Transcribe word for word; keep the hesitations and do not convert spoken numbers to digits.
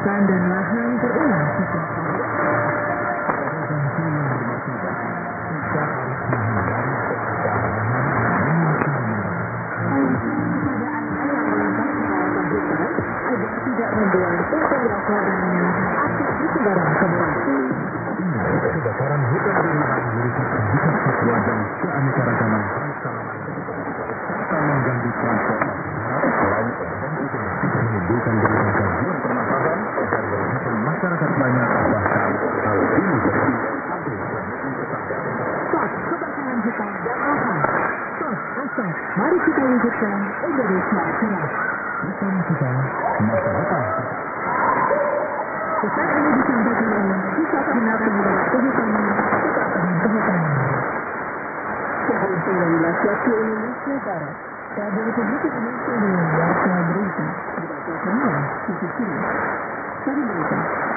hutan dan lahan terulang setiap tahun. Agar tidak membuang puntung rokok dan menyalakan asap di sembarang tempat. Kebakaran hutan di lahan merusak habitat satwa dan keanekaragaman bangsa serta mengganggu transportasi darat, laut, dan udara. Menimbulkan berbagai gangguan pernafasan dan merugikan masyarakat banyak, bahkan hal ini berarti ada komitmen tetangga. Stop kebakaran hutan dan lahan. Stop asap. Mari kita wujudkan Indonesia cerah. Hutan kita, masa depan. Pesan ini disampaikan oleh Pusat Genap Pengelola Kehutanan, Departemen Kehutanan. Tahun sembilan belas waktu Indonesia Barat, Radio Republik Indonesia dengan Warta Berita, dibacakan oleh Siti Siri. Sari Berita.